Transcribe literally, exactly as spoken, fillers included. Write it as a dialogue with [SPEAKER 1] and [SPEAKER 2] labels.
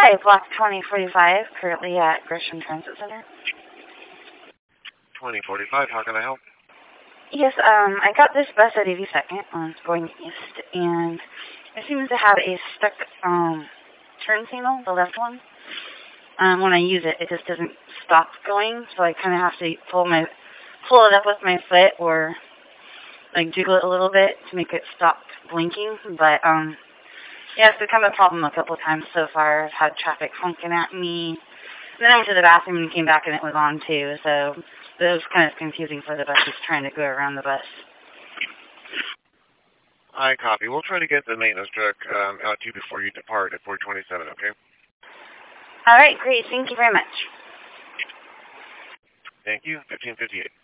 [SPEAKER 1] Hi, Block twenty forty-five, currently at Gresham Transit Center.
[SPEAKER 2] twenty forty-five, how can I help?
[SPEAKER 1] Yes, um, I got this bus at eighty-second when I was going east, and it seems to have a stuck um, turn signal, the left one. Um, when I use it, it just doesn't stop going, so I kind of have to pull my pull it up with my foot or like jiggle it a little bit to make it stop blinking. But um, yeah, it's become a problem a couple of times so far. I've had traffic honking at me. And then I went to the bathroom and came back and it was on too, so it was kind of confusing for the buses trying to go around the bus.
[SPEAKER 2] I copy. We'll try to get the maintenance truck um, out to you before you depart at four twenty-seven, okay?
[SPEAKER 1] All right, great. Thank you very much.
[SPEAKER 2] Thank you. fifteen fifty-eight.